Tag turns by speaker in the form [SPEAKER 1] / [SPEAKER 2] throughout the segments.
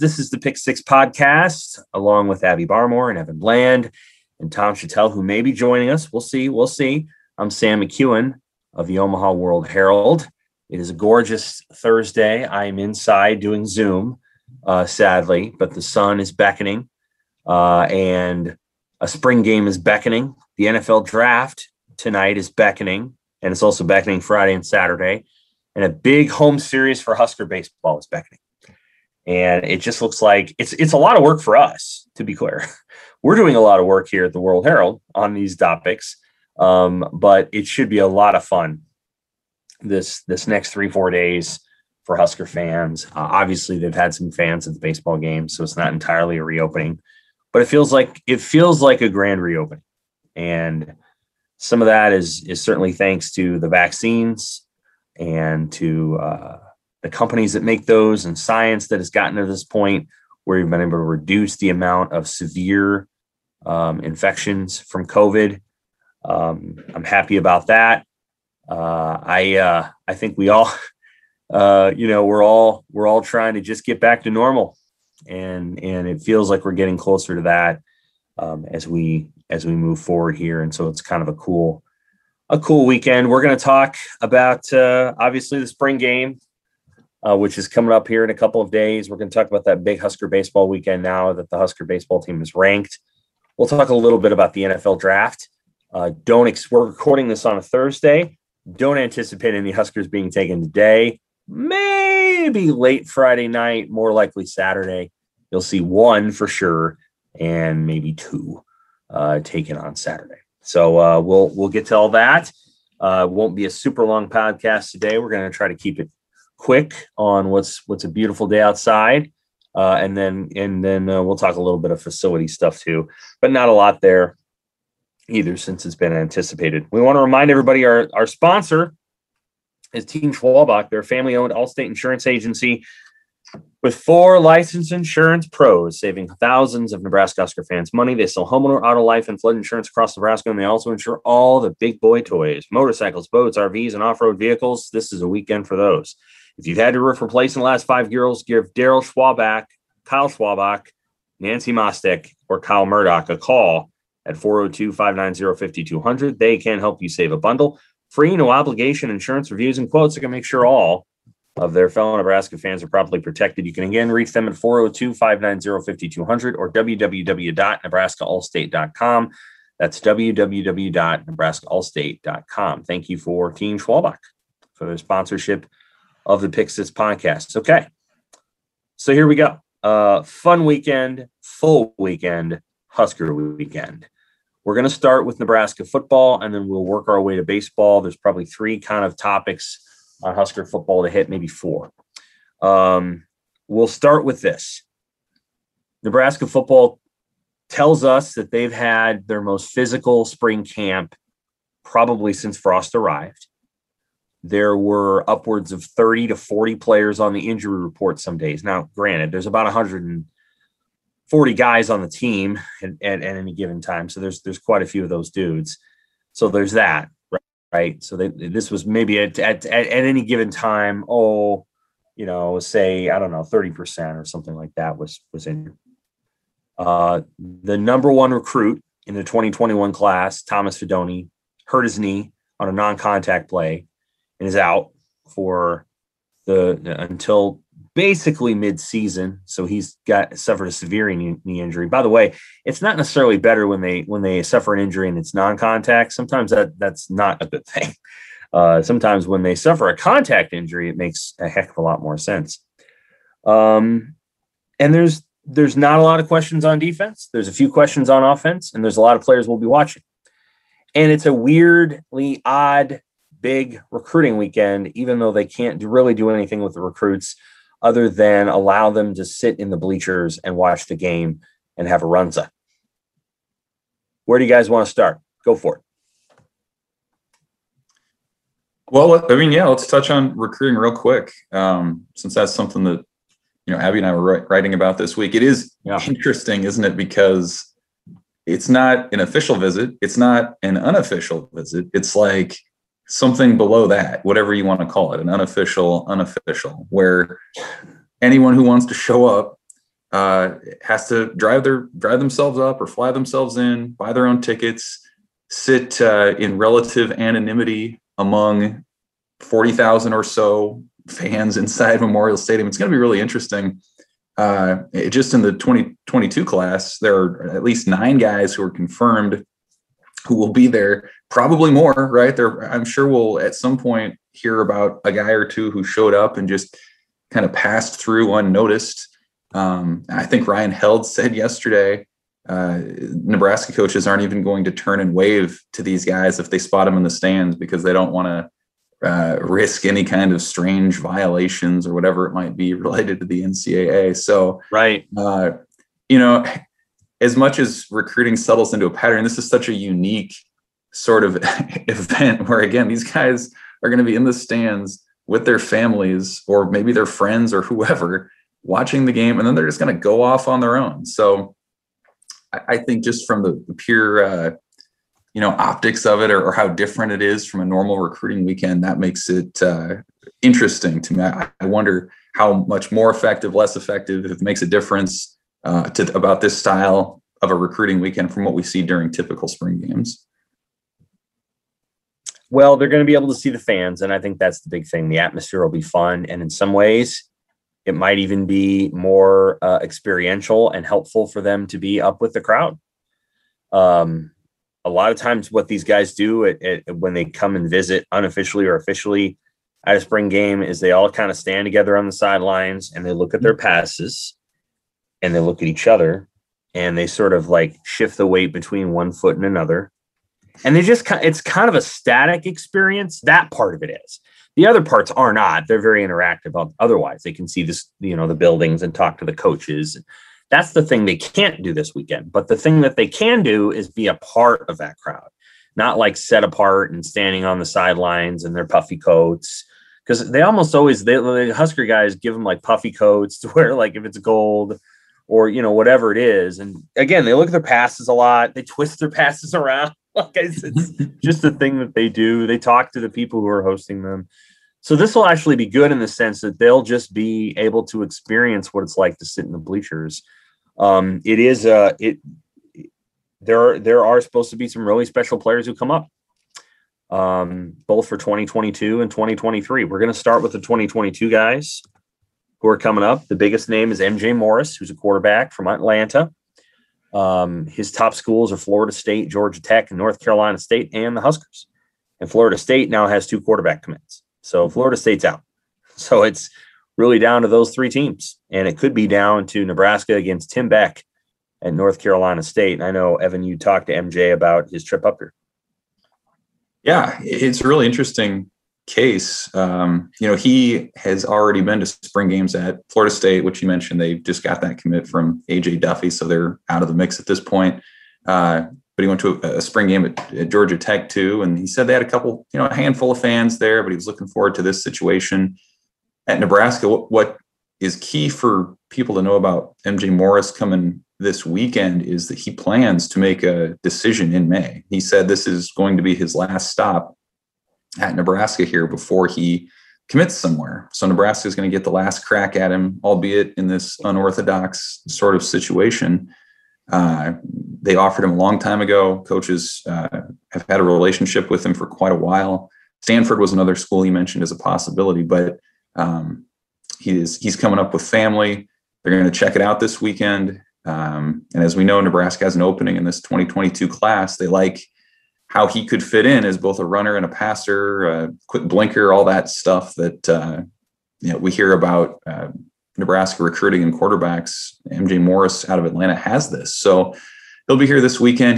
[SPEAKER 1] This is the Pick Six podcast, along with Abby Barmore and Evan Bland and Tom Chattel, who may be joining us. We'll see. I'm Sam McEwen of the Omaha World Herald. It is a gorgeous Thursday. I am inside doing Zoom, sadly, but the sun is beckoning, and a spring game is beckoning. The NFL draft tonight is beckoning, and it's also beckoning Friday and Saturday. And a big home series for Husker baseball is beckoning. And it just looks like it's a lot of work for us, to be clear. We're doing a lot of work here at the World Herald on these topics, but it should be a lot of fun this next 3-4 days for Husker fans. Obviously, they've had some fans at the baseball game, so it's not entirely a reopening, but it feels like a grand reopening. And some of that is certainly thanks to the vaccines and to the companies that make those, and science that has gotten to this point where we've been able to reduce the amount of severe infections from COVID. I'm happy about that. I think we all, we're all trying to just get back to normal, and it feels like we're getting closer to that as we move forward here. And so it's kind of a cool weekend. We're going to talk about obviously the spring game, which is coming up here in a couple of days. We're going to talk about that big Husker baseball weekend now that the Husker baseball team is ranked. We'll talk a little bit about the NFL draft. We're recording this on a Thursday. Don't anticipate any Huskers being taken today. Maybe late Friday night, more likely Saturday. You'll see one for sure, and maybe two taken on Saturday. So we'll get to all that. It won't be a super long podcast today. We're going to try to keep it quick on what's a beautiful day outside, and then we'll talk a little bit of facility stuff too, but not a lot there either, since it's been anticipated. We want to remind everybody our sponsor is Team Schwalbach. They're a family-owned Allstate insurance agency with 4 licensed insurance pros, saving thousands of Nebraska Husker fans money. They sell homeowner, auto, life, and flood insurance across Nebraska, and they also insure all the big boy toys, motorcycles, boats, RVs, and off-road vehicles. This is a weekend for those. If you've had your roof replaced in the last 5 years, give Daryl Schwalbach, Kyle Schwalbach, Nancy Mostek, or Kyle Murdoch a call at 402-590-5200. They can help you save a bundle. Free, no obligation insurance reviews and quotes that can make sure all of their fellow Nebraska fans are properly protected. You can again reach them at 402-590-5200 or www.nebraskaallstate.com. That's www.nebraskaallstate.com. Thank you for Team Schwalbach for their sponsorship of the Pick Six podcast. Okay, so here we go. Fun weekend, full weekend, Husker weekend. We're going to start with Nebraska football, and then we'll work our way to baseball. There's probably 3 kind of topics on Husker football to hit, maybe 4. We'll start with this. Nebraska football tells us that they've had their most physical spring camp probably since Frost arrived. There were upwards of 30 to 40 players on the injury report some days. Now, granted, there's about 140 guys on the team at any given time, so there's quite a few of those dudes. So there's that, right? So this was maybe at any given time, say, I don't know, 30% or something like that was injured. The number 1 recruit in the 2021 class, Thomas Fidone, hurt his knee on a non-contact play and is out for until basically mid-season. So he's suffered a severe knee injury. By the way, it's not necessarily better when they suffer an injury and it's non-contact. Sometimes that's not a good thing. Sometimes when they suffer a contact injury, it makes a heck of a lot more sense. And there's not a lot of questions on defense. There's a few questions on offense, and there's a lot of players we'll be watching. And it's a weirdly odd, big recruiting weekend, even though they can't really do anything with the recruits other than allow them to sit in the bleachers and watch the game and have a runza. Where do you guys want to start? Go for it.
[SPEAKER 2] Well, I mean, yeah, let's touch on recruiting real quick, since that's something that, Abby and I were writing about this week. It is interesting, isn't it? Because it's not an official visit. It's not an unofficial visit. It's like something below that, whatever you want to call it, an unofficial, where anyone who wants to show up has to drive themselves up or fly themselves in, buy their own tickets, sit in relative anonymity among 40,000 or so fans inside Memorial Stadium. It's going to be really interesting. Just in the 2022 class, there are at least 9 guys who are confirmed who will be there, probably more, right? I'm sure we'll at some point hear about a guy or two who showed up and just kind of passed through unnoticed. I think Ryan Held said yesterday, Nebraska coaches aren't even going to turn and wave to these guys if they spot them in the stands because they don't want to risk any kind of strange violations or whatever it might be related to the NCAA. So,
[SPEAKER 1] right.
[SPEAKER 2] As much as recruiting settles into a pattern, this is such a unique sort of event where, again, these guys are going to be in the stands with their families or maybe their friends or whoever watching the game, and then they're just going to go off on their own. So I think just from the pure, optics of it or how different it is from a normal recruiting weekend, that makes it interesting to me. I wonder how much more effective, less effective, if it makes a difference about this style of a recruiting weekend from what we see during typical spring games.
[SPEAKER 1] Well, they're going to be able to see the fans, and I think that's the big thing. The atmosphere will be fun, and in some ways, it might even be more experiential and helpful for them to be up with the crowd. A lot of times what these guys do when they come and visit unofficially or officially at a spring game is they all kind of stand together on the sidelines and they look at their passes and they look at each other and they sort of like shift the weight between one foot and another. And it's kind of a static experience. That part of it is. The other parts are not. They're very interactive. Otherwise, they can see this, the buildings and talk to the coaches. That's the thing they can't do this weekend. But the thing that they can do is be a part of that crowd, not like set apart and standing on the sidelines in their puffy coats. Because they almost always, the Husker guys give them like puffy coats to wear, like if it's gold or, whatever it is. And again, they look at their passes a lot. They twist their passes around. Like it's just a thing that they do. They talk to the people who are hosting them. So this will actually be good in the sense that they'll just be able to experience what it's like to sit in the bleachers. There are supposed to be some really special players who come up, both for 2022 and 2023. We're going to start with the 2022 guys who are coming up. The biggest name is MJ Morris, who's a quarterback from Atlanta. His top schools are Florida State, Georgia Tech, and North Carolina State, and the Huskers. And Florida State now has 2 quarterback commits. So Florida State's out. So it's really down to those 3 teams. And it could be down to Nebraska against Tim Beck at North Carolina State. And I know, Evan, you talked to MJ about his trip up here.
[SPEAKER 2] Yeah, it's a really interesting case. He has already been to spring games at Florida State, which you mentioned. They just got that commit from AJ Duffy, so they're out of the mix at this point. But he went to a spring game at Georgia Tech too, and he said they had a handful of fans there, but he was looking forward to this situation at Nebraska. What is key for people to know about MJ Morris coming this weekend is that he plans to make a decision in May. He said this is going to be his last stop at Nebraska here before he commits somewhere. So Nebraska is going to get the last crack at him, albeit in this unorthodox sort of situation. They offered him a long time ago. Coaches have had a relationship with him for quite a while. Stanford was another school he mentioned as a possibility, but he's coming up with family. They're going to check it out this weekend. And as we know, Nebraska has an opening in this 2022 class. They like how he could fit in as both a runner and a passer, a quick blinker, all that stuff that we hear about Nebraska recruiting and quarterbacks. MJ Morris out of Atlanta has this. So he'll be here this weekend.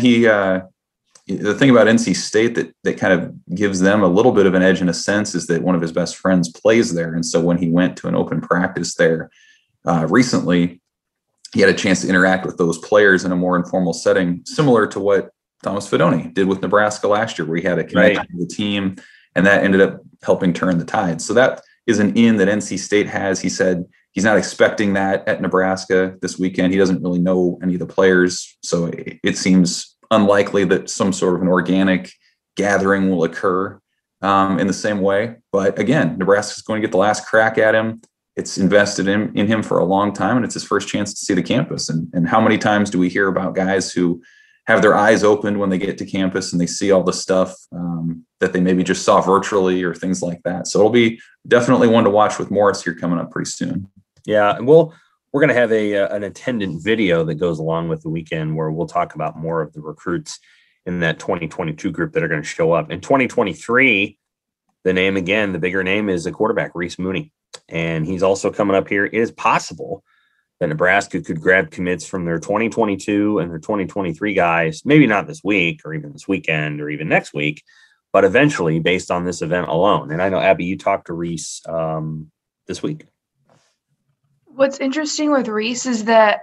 [SPEAKER 2] The thing about NC State that kind of gives them a little bit of an edge in a sense is that one of his best friends plays there. And so when he went to an open practice there recently, he had a chance to interact with those players in a more informal setting, similar to what Thomas Fidone did with Nebraska last year, where he had a connection to the team, and that ended up helping turn the tide. So that is an in that NC State has. He said he's not expecting that at Nebraska this weekend. He doesn't really know any of the players, so it seems unlikely that some sort of an organic gathering will occur in the same way. But again, Nebraska is going to get the last crack at him. it's invested in him for a long time, and it's his first chance to see the campus. And how many times do we hear about guys who have their eyes opened when they get to campus and they see all the stuff that they maybe just saw virtually or things like that. So it'll be definitely one to watch with Morris here coming up pretty soon.
[SPEAKER 1] Yeah, we're going to have an attendant video that goes along with the weekend where we'll talk about more of the recruits in that 2022 group that are going to show up. In 2023, the bigger name is a quarterback, Reese Mooney. And he's also coming up here. It is possible that Nebraska could grab commits from their 2022 and their 2023 guys, maybe not this week or even this weekend or even next week, but eventually based on this event alone. And I know, Abby, you talked to Reese this week.
[SPEAKER 3] What's interesting with Reese is that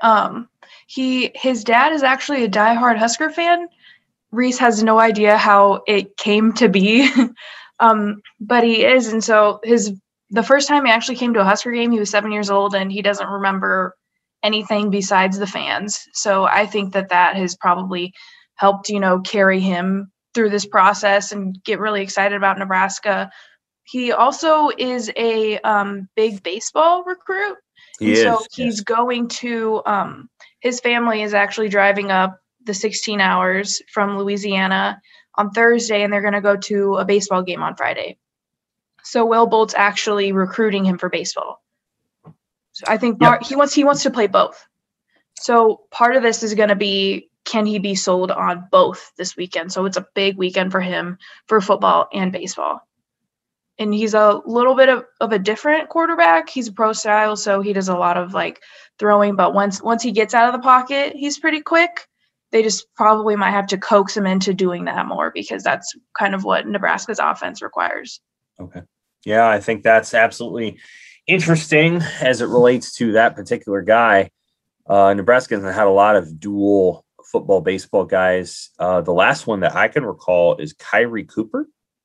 [SPEAKER 3] his dad is actually a diehard Husker fan. Reese has no idea how it came to be, but he is. And so the first time he actually came to a Husker game, he was 7 years old, and he doesn't remember anything besides the fans. So I think that has probably helped, carry him through this process and get really excited about Nebraska. He also is a big baseball recruit. He's going to his family is actually driving up the 16 hours from Louisiana on Thursday, and they're going to go to a baseball game on Friday. So Will Bolt's actually recruiting him for baseball. So I think he wants to play both. So part of this is going to be, can he be sold on both this weekend? So it's a big weekend for him for football and baseball. And he's a little bit of a different quarterback. He's a pro style, so he does a lot of throwing. But once he gets out of the pocket, he's pretty quick. They just probably might have to coax him into doing that more because that's kind of what Nebraska's offense requires.
[SPEAKER 1] Okay. Yeah, I think that's absolutely interesting as it relates to that particular guy. Nebraska has had a lot of dual football, baseball guys. The last one that I can recall is Kyrie Cooper.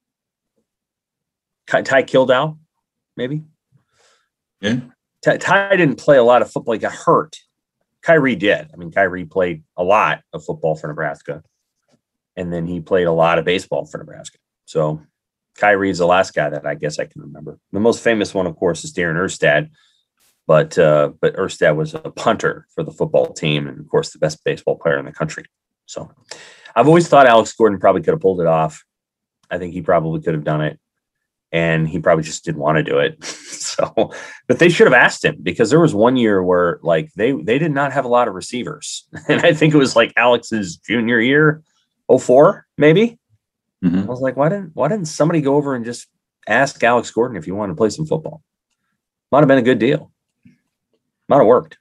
[SPEAKER 1] Ty Kildow, maybe?
[SPEAKER 2] Yeah.
[SPEAKER 1] Ty didn't play a lot of football. He got hurt. Kyrie did. I mean, Kyrie played a lot of football for Nebraska. And then he played a lot of baseball for Nebraska. So Kyrie's the last guy that I guess I can remember. The most famous one, of course, is Darren Erstad. But Erstad was a punter for the football team and, of course, the best baseball player in the country. So I've always thought Alex Gordon probably could have pulled it off. I think he probably could have done it. And he probably just didn't want to do it. But they should have asked him because there was one year where they did not have a lot of receivers. And I think it was Alex's junior year, 2004, maybe. Mm-hmm. I was like, why didn't somebody go over and just ask Alex Gordon if he wanted to play some football? Might have been a good deal. Might have worked.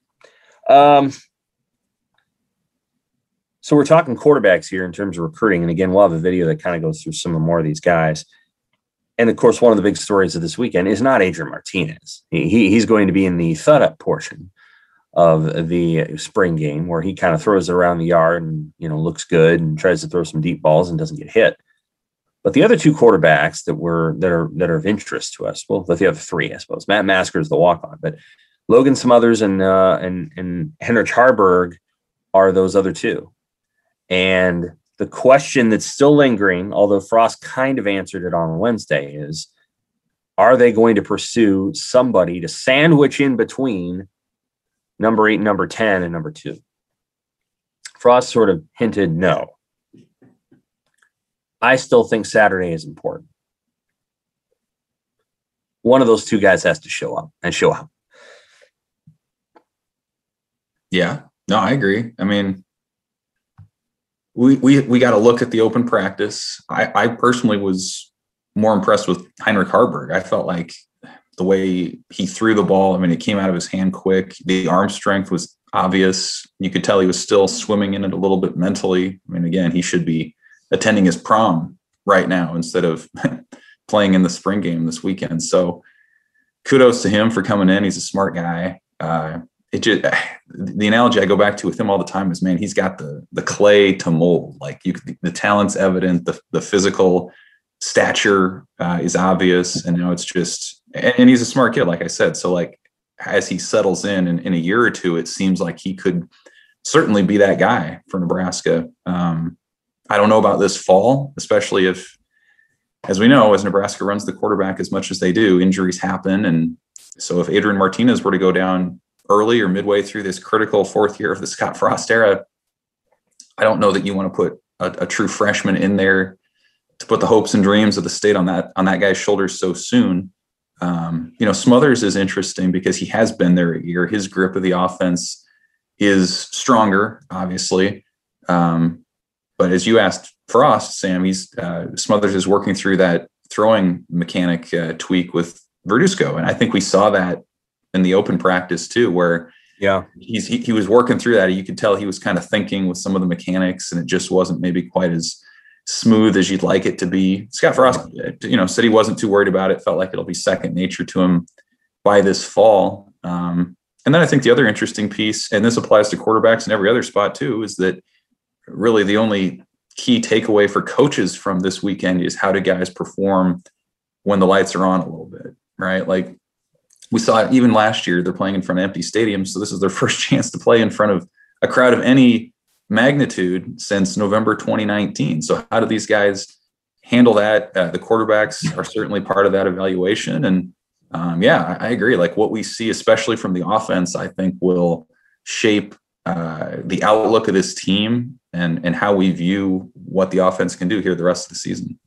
[SPEAKER 1] So we're talking quarterbacks here in terms of recruiting. And again, we'll have a video that kind of goes through some more of these guys. And of course, one of the big stories of this weekend is not Adrian Martinez. He's going to be in the thud-up portion of the spring game where he kind of throws it around the yard and, looks good and tries to throw some deep balls and doesn't get hit. But the other two quarterbacks that are of interest to us, well, the other three, I suppose. Matt Masker is the walk-on, but Logan Smothers and Henrich Harburg are those other two. And the question that's still lingering, although Frost kind of answered it on Wednesday, is are they going to pursue somebody to sandwich in between number 8, number 10, and number 2? Frost sort of hinted no. I still think Saturday is important. One of those two guys has to show up and show up.
[SPEAKER 2] Yeah, no, I agree. I mean, we got to look at the open practice. I personally was more impressed with Heinrich Harburg. I felt like the way he threw the ball, I mean, it came out of his hand quick. The arm strength was obvious. You could tell he was still swimming in it a little bit mentally. I mean, again, he should be attending his prom right now instead of playing in the spring game this weekend. So kudos to him for coming in. He's a smart guy. The analogy I go back to with him all the time is, man, he's got the clay to mold. The talent's evident, the physical stature is obvious, and now it's just, and he's a smart kid, like I said. So as he settles in a year or two, it seems like he could certainly be that guy for Nebraska. I don't know about this fall, especially if, as we know, as Nebraska runs the quarterback as much as they do, injuries happen, and So if Adrian Martinez were to go down early or midway through this critical fourth year of the Scott Frost era, I don't know that you want to put a true freshman in there to put the hopes and dreams of the state on that guy's shoulders so soon. Smothers is interesting because he has been there a year. His grip of the offense is stronger, obviously. But as you asked Frost, Sam, Smothers is working through that throwing mechanic tweak with Verduzco. And I think we saw that in the open practice too, where he was working through that. You could tell he was kind of thinking with some of the mechanics, and it just wasn't maybe quite as smooth as you'd like it to be. Scott Frost, said he wasn't too worried about it. Felt like it'll be second nature to him by this fall. And then I think the other interesting piece, and this applies to quarterbacks and every other spot too, is that really the only key takeaway for coaches from this weekend is how do guys perform when the lights are on a little bit, right? Like we saw it even last year, they're playing in front of empty stadiums. So this is their first chance to play in front of a crowd of any magnitude since November 2019. So how do these guys handle that? The quarterbacks are certainly part of that evaluation. And I agree. Like what we see, especially from the offense, I think will shape the outlook of this team and how we view what the offense can do here the rest of the season.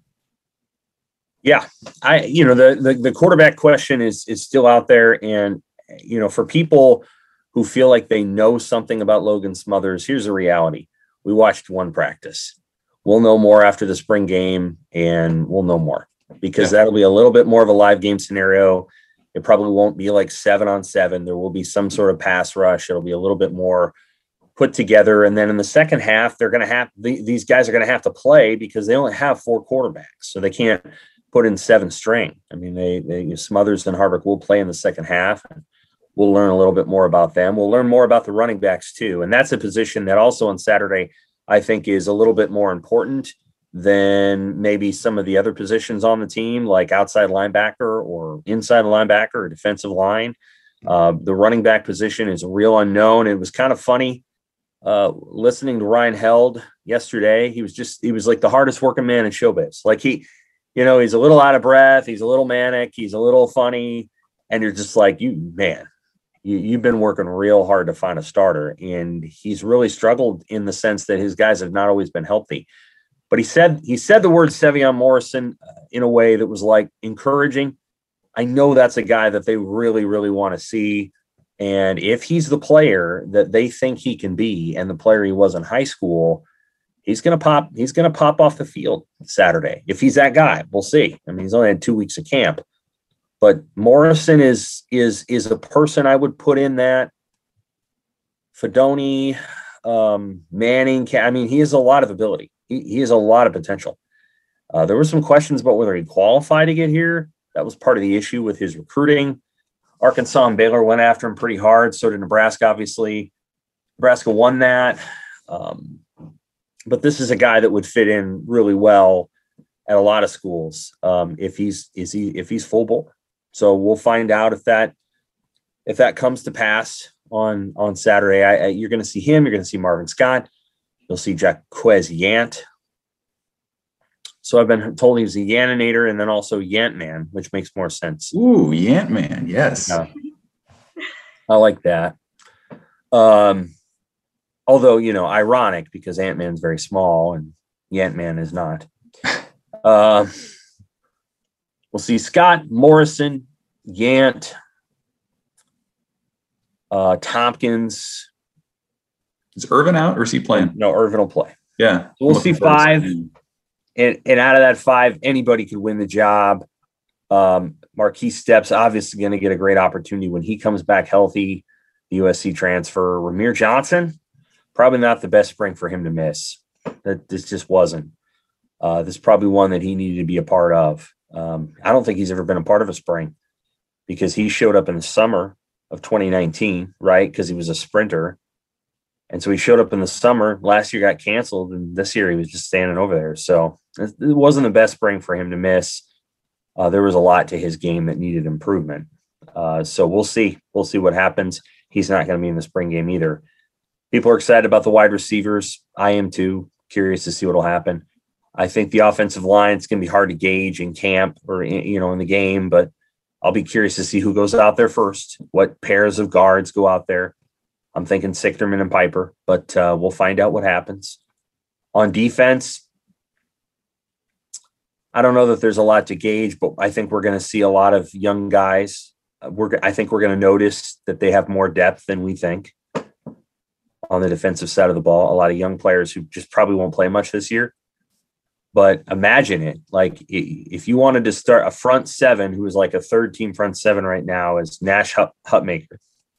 [SPEAKER 1] Yeah, the quarterback question is still out there, and for people who feel like they know something about Logan Smothers, here's the reality: we watched one practice. We'll know more after the spring game, and we'll know more because that'll be a little bit more of a live game scenario. It probably won't be like 7-on-7. There will be some sort of pass rush. It'll be a little bit more put together. And then in the second half, they're going to have these guys are going to have to play because they only have 4 quarterbacks. So they can't put in 7 string. I mean, they Smothers and Harvick will play in the second half. We'll learn a little bit more about them. We'll learn more about the running backs too. And that's a position that also on Saturday, I think is a little bit more important than maybe some of the other positions on the team, like outside linebacker or inside linebacker or defensive line. The running back position is a real unknown. It was kind of funny listening to Ryan Held yesterday. He was like the hardest working man in showbiz. Like he's a little out of breath. He's a little manic. He's a little funny. And you're just like, you've been working real hard to find a starter. And he's really struggled in the sense that his guys have not always been healthy. But he said the word Sevion Morrison in a way that was like encouraging. I know that's a guy that they really, really want to see. And if he's the player that they think he can be and the player he was in high school, he's going to pop off the field Saturday. If he's that guy, we'll see. I mean, he's only had 2 weeks of camp. But Morrison is a person I would put in that Fidone, Manning. I mean, he has a lot of ability. He has a lot of potential. There were some questions about whether he qualified to get here. That was part of the issue with his recruiting. Arkansas and Baylor went after him pretty hard. So did Nebraska, obviously. Nebraska won that. But this is a guy that would fit in really well at a lot of schools if he's full bore. So we'll find out if that comes to pass on Saturday. You're going to see him. You're going to see Marvin Scott. You'll see Jaquez Yant. So I've been told he's a Yantinator and then also Yant Man, which makes more sense.
[SPEAKER 2] Ooh, Yant Man, yes.
[SPEAKER 1] I like that. Although, ironic because Ant-Man's very small and Yant-Man is not. We'll see Scott, Morrison, Yant, Tompkins.
[SPEAKER 2] Is Irvin out or is he playing?
[SPEAKER 1] No, Irvin will play.
[SPEAKER 2] Yeah.
[SPEAKER 1] So we'll see 5. And out of that 5, anybody could win the job. Marquise Steps obviously going to get a great opportunity when he comes back healthy. The USC transfer. Ramir Johnson, probably not the best spring for him to miss. This just wasn't. This is probably one that he needed to be a part of. I don't think he's ever been a part of a spring because he showed up in the summer of 2019, right? Because he was a sprinter. And so he showed up in the summer. Last year got canceled, and this year he was just standing over there. So it wasn't the best spring for him to miss. There was a lot to his game that needed improvement. So we'll see. We'll see what happens. He's not going to be in the spring game either. People are excited about the wide receivers. I am too. Curious to see what will happen. I think the offensive line is going to be hard to gauge in camp or in the game, but I'll be curious to see who goes out there first, what pairs of guards go out there. I'm thinking Sichterman and Piper, but we'll find out what happens. On defense, I don't know that there's a lot to gauge, but I think we're going to see a lot of young guys. I think we're going to notice that they have more depth than we think on the defensive side of the ball. A lot of young players who just probably won't play much this year. But imagine it. Like, if you wanted to start a front seven, who is like a third team front seven right now, is Nash Hutmaker,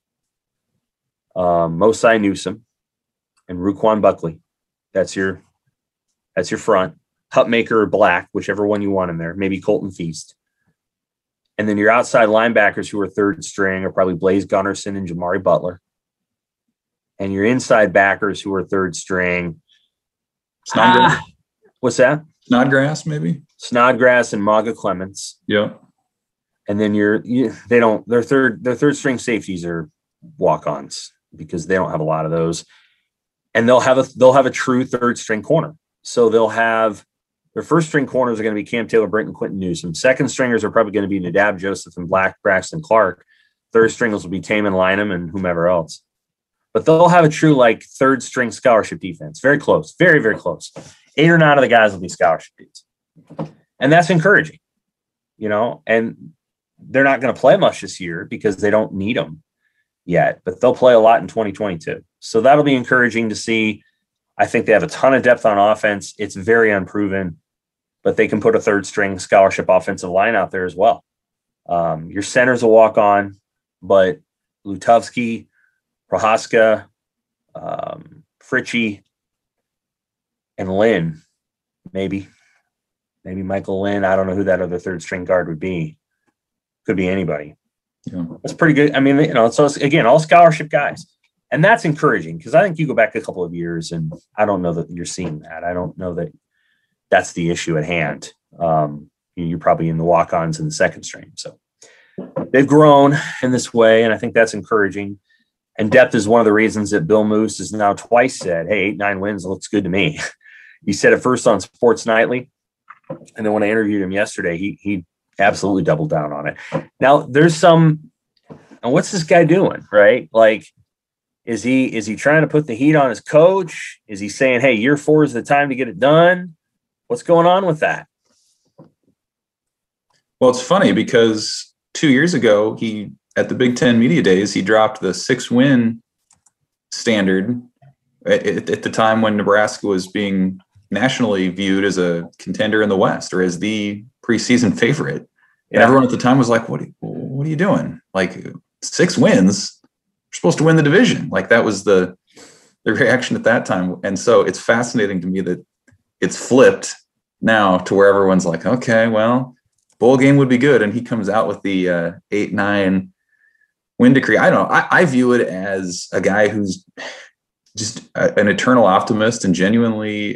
[SPEAKER 1] Mosai Newsom, and Ruquan Buckley. That's your front. Hutmaker or Black, whichever one you want in there. Maybe Colton Feast. And then your outside linebackers who are third string are probably Blaze Gunnerson and Jamari Butler. And your inside backers who are third string. What's that?
[SPEAKER 2] Snodgrass, maybe.
[SPEAKER 1] Snodgrass and Maga Clements.
[SPEAKER 2] Yeah.
[SPEAKER 1] And then their third string safeties are walk-ons because they don't have a lot of those. And they'll have a true third string corner. So they'll have their first string corners are going to be Cam Taylor, Brenton, Quentin Newsom. Second stringers are probably going to be Nadab Joseph and Braxton Clark. Third stringers will be Taman Lynham and whomever else. But they'll have a true like third string scholarship defense. Very close. Very, very close. 8 or 9 of the guys will be scholarship dudes. And that's encouraging, and they're not going to play much this year because they don't need them yet, but they'll play a lot in 2022. So that'll be encouraging to see. I think they have a ton of depth on offense. It's very unproven, but they can put a third string scholarship offensive line out there as well. Your centers will walk on, but Lutovsky, Prohaska, Fritchie, and Lynn, maybe Michael Lynn. I don't know who that other third string guard would be. Could be anybody. Yeah. That's pretty good. I mean, so it's, again, all scholarship guys. And that's encouraging because I think you go back a couple of years and I don't know that you're seeing that. I don't know that that's the issue at hand. You're probably in the walk-ons in the second string. So they've grown in this way, and I think that's encouraging. And depth is one of the reasons that Bill Moose has now twice said, hey, 8-9 wins looks good to me. He said it first on Sports Nightly. And then when I interviewed him yesterday, he absolutely doubled down on it. Now there's what's this guy doing, right? Like, is he trying to put the heat on his coach? Is he saying, hey, year 4 is the time to get it done? What's going on with that?
[SPEAKER 2] Well, it's funny because 2 years ago, at the Big Ten Media Days, he dropped the 6-win standard at the time when Nebraska was being nationally viewed as a contender in the West or as the preseason favorite. And everyone at the time was like, what are you doing? Like 6 wins, you're supposed to win the division. Like that was the reaction at that time. And so it's fascinating to me that it's flipped now to where everyone's like, okay, well, bowl game would be good. And he comes out with the 8-9 win decree. I don't know. I view it as a guy who's just an eternal optimist and genuinely,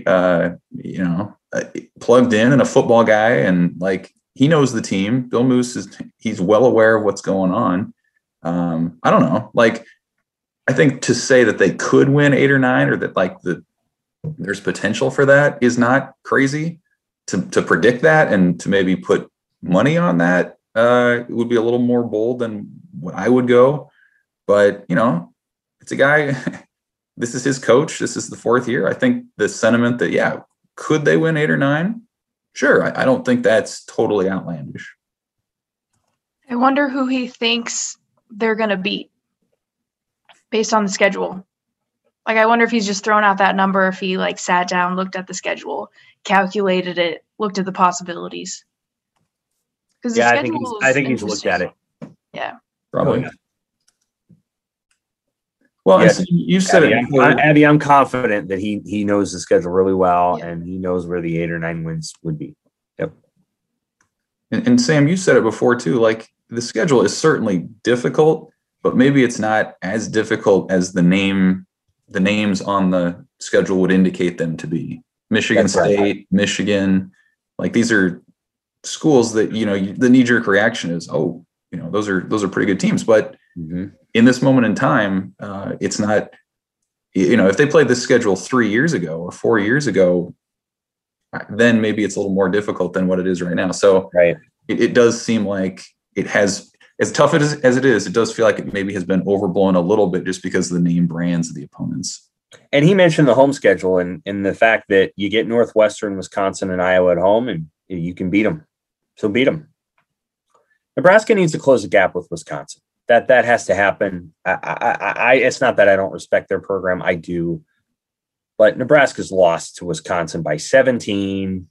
[SPEAKER 2] plugged in and a football guy. And like, he knows the team. Bill Moose he's well aware of what's going on. I don't know. Like, I think to say that they could win 8 or 9 or that like there's potential for that is not crazy. To predict that and to maybe put money on that it would be a little more bold than what I would go. But, it's a guy, this is his coach. This is the 4th year. I think the sentiment that, could they win 8 or 9? Sure. I don't think that's totally outlandish.
[SPEAKER 3] I wonder who he thinks they're going to beat based on the schedule. Like, I wonder if he's just thrown out that number, if he like sat down, looked at the schedule, calculated it, looked at the possibilities. Because
[SPEAKER 1] I think he's looked at it.
[SPEAKER 3] Yeah,
[SPEAKER 2] probably. Well, yes. You said
[SPEAKER 1] Abby,
[SPEAKER 2] it before.
[SPEAKER 1] Abby, I'm confident that he knows the schedule really well, and he knows where the 8 or 9 wins would be. Yep.
[SPEAKER 2] And Sam, you said it before too. Like, the schedule is certainly difficult, but maybe it's not as difficult as the names on the schedule would indicate them to be. Michigan State, right. Michigan, like these are schools that, the knee-jerk reaction is, those are pretty good teams. But in this moment in time, it's not, if they played this schedule 3 years ago or 4 years ago, then maybe it's a little more difficult than what it is right now. So
[SPEAKER 1] right.
[SPEAKER 2] It does seem like it has, as tough as it is, it does feel like it maybe has been overblown a little bit just because of the name brands of the opponents.
[SPEAKER 1] And he mentioned the home schedule and the fact that you get Northwestern, Wisconsin, and Iowa at home, and you can beat them. So beat them. Nebraska needs to close the gap with Wisconsin. That has to happen. It's not that I don't respect their program. I do. But Nebraska's lost to Wisconsin by 17,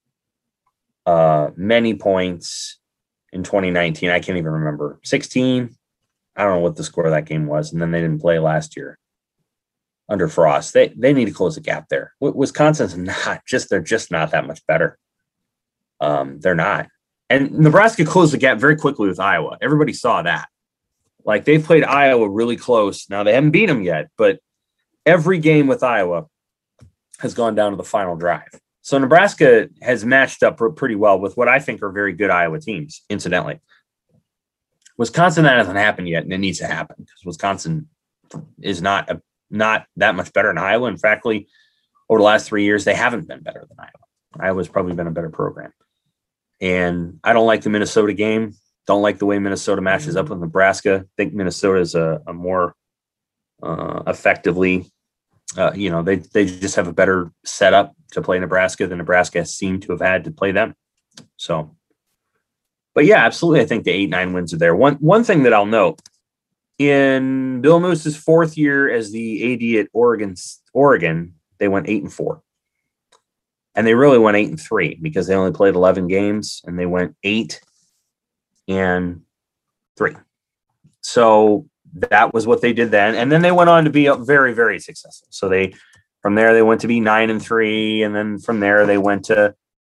[SPEAKER 1] many points in 2019. I can't even remember. 16. I don't know what the score of that game was. And then they didn't play last year under Frost. They need to close the gap there. Wisconsin's they're just not that much better. They're not. And Nebraska closed the gap very quickly with Iowa. Everybody saw that. Like, they've played Iowa really close. Now, they haven't beat them yet, but every game with Iowa has gone down to the final drive. So Nebraska has matched up pretty well with what I think are very good Iowa teams, incidentally. Wisconsin, that hasn't happened yet, and it needs to happen because Wisconsin is not that much better than Iowa. In fact, over the last 3 years, they haven't been better than Iowa. Iowa's probably been a better program. And I don't like the Minnesota game. Don't like the way Minnesota matches up with Nebraska. I think Minnesota is a more effectively, they just have a better setup to play Nebraska than Nebraska seemed to have had to play them. So, but yeah, absolutely. I think the 8-9 wins are there. One thing that I'll note, in Bill Moose's fourth year as the AD at Oregon, they went 8-4. And they really went 8-3 because they only played 11 games and they went 8-3. So that was what they did then. And then they went on to be very, very successful. So from there, they went to be 9-3. And then from there, they went to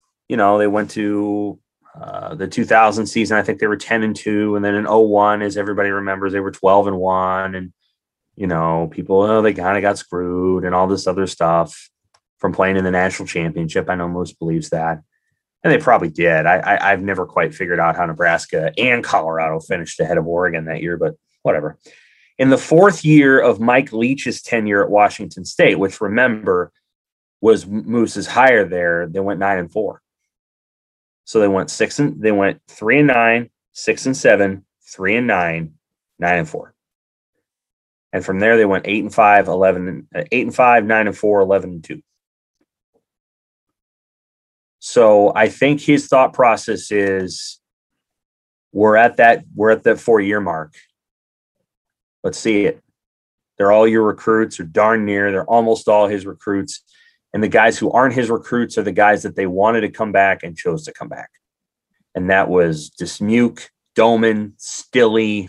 [SPEAKER 1] the 2000 season. I think they were 10-2. And then in 2001, as everybody remembers, they were 12-1. And, people, they kind of got screwed and all this other stuff from playing in the national championship. I know most believes that. And they probably did. I've never quite figured out how Nebraska and Colorado finished ahead of Oregon that year, but whatever. In the fourth year of Mike Leach's tenure at Washington State, which, remember, was Moose's hire there, they went 9-4. So they went 3-9, 6-7, 3-9, 9-4. And from there, they went 8-5, 8-5, 9-4, 11-2. So I think his thought process is, we're at that 4-year mark. Let's see it. They're all your recruits, or darn near. They're almost all his recruits. And the guys who aren't his recruits are the guys that they wanted to come back and chose to come back. And that was Dismuke, Doman, Stilley.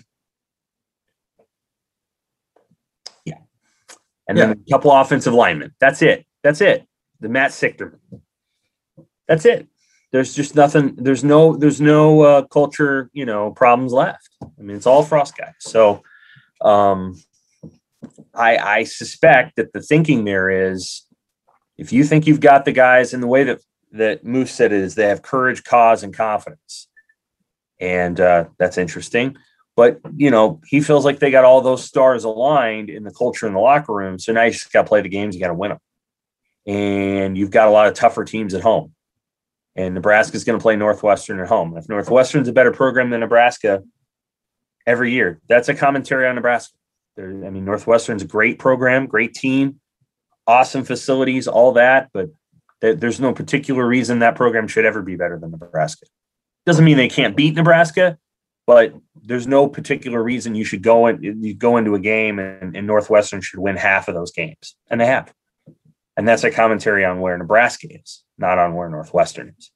[SPEAKER 1] Yeah. And then a couple offensive linemen. That's it. The Matt Sichterman. That's it. There's just nothing. There's no culture, problems left. I mean, it's all Frost guys. So I suspect that the thinking there is, if you think you've got the guys in the way that Moose said it is, they have courage, cause, and confidence. And that's interesting. But, he feels like they got all those stars aligned in the culture in the locker room. So now you just got to play the games. You got to win them. And you've got a lot of tougher teams at home. And Nebraska's going to play Northwestern at home. If Northwestern's a better program than Nebraska every year, that's a commentary on Nebraska. Northwestern's a great program, great team, awesome facilities, all that. But there's no particular reason that program should ever be better than Nebraska. Doesn't mean they can't beat Nebraska, but there's no particular reason you should go into a game and Northwestern should win half of those games. And they have. And that's a commentary on where Nebraska is, not on where Northwestern is.